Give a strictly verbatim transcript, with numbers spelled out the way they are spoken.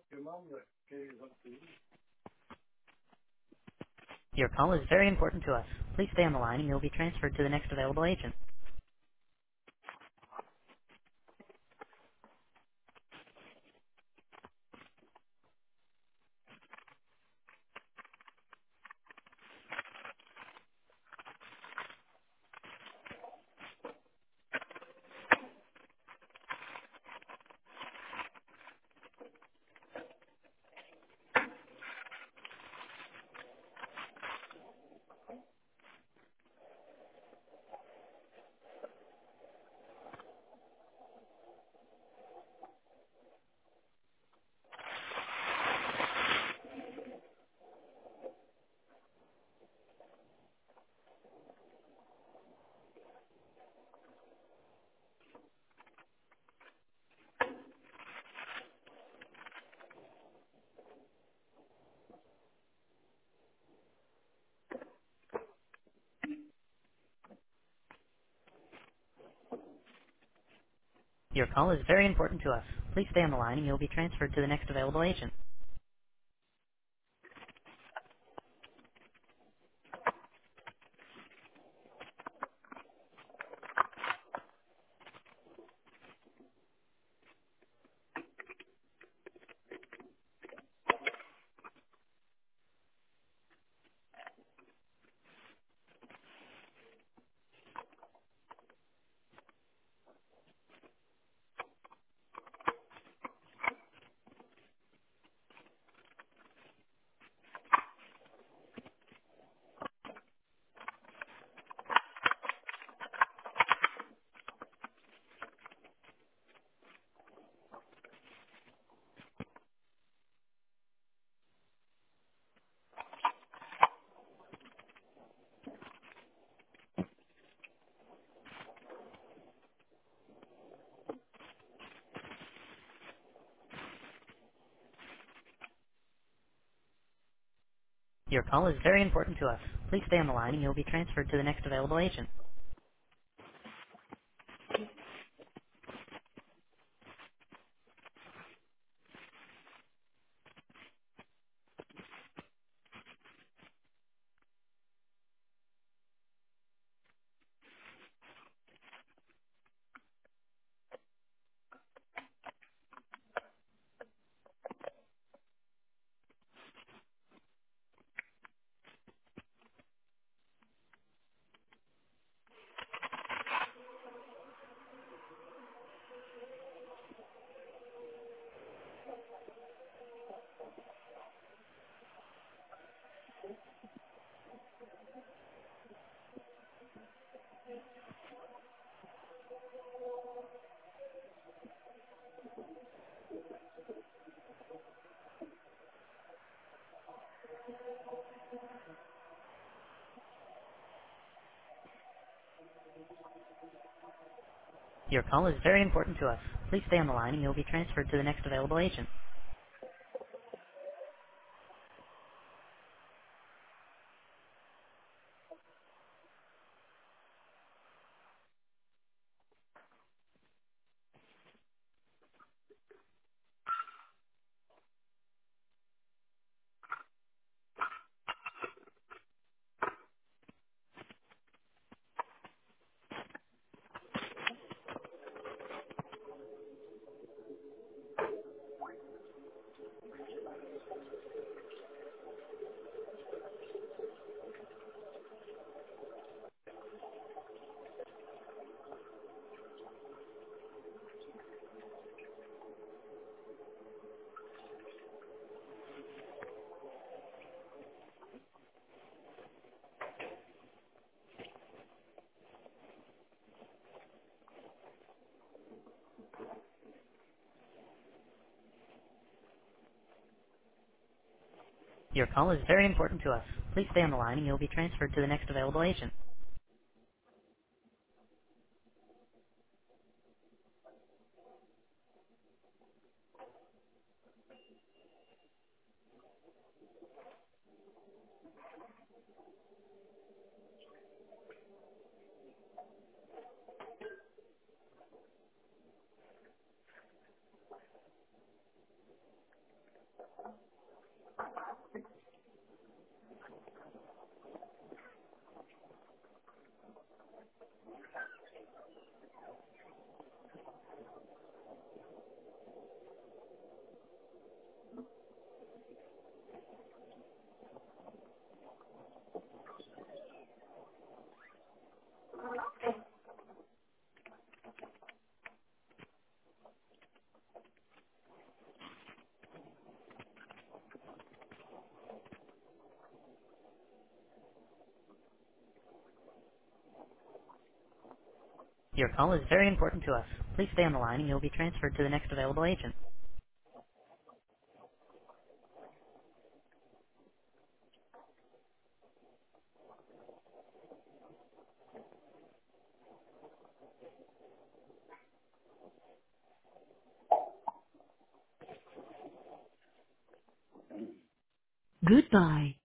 Your call is very important to us. Please stay on the line and you'll be transferred to the next available agent. Your call is very important to us. Please stay on the line and you'll be transferred to the next available agent. Your call is very important to us. Please stay on the line and you'll be transferred to the next available agent. Your call is very important to us. Please stay on the line and you'll be transferred to the next available agent. Your call is very important to us. Please stay on the line and you'll be transferred to the next available agent. Your call is very important to us. Please stay on the line and you'll be transferred to the next available agent. Goodbye.